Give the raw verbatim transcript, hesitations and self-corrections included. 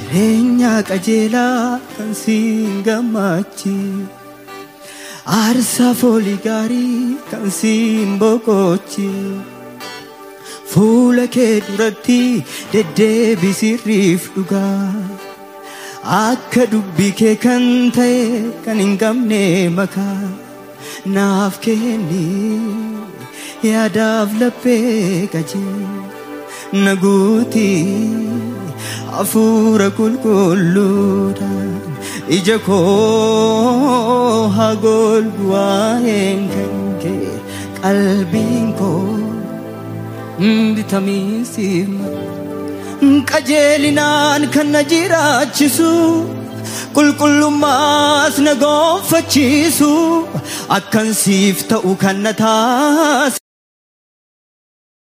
jireenya qajeelaa kan siin gammachi aarsaa foolii gaarii kan siin boqochi fuula kee duratti deddeebisirriif dhugaa akka dubbii kee kan ta'e kan hin gamne makaa naaf kenni yaadaaf laphee qajeela naguuti afura qulqulluudhaan ija koo haa golbu waa'een kan kee qalbiin koo bitamiisiif qajeelinaan kan na jiraachisu qulqullummaas na gonfachiisu akkan siif ta'u kan na taasisu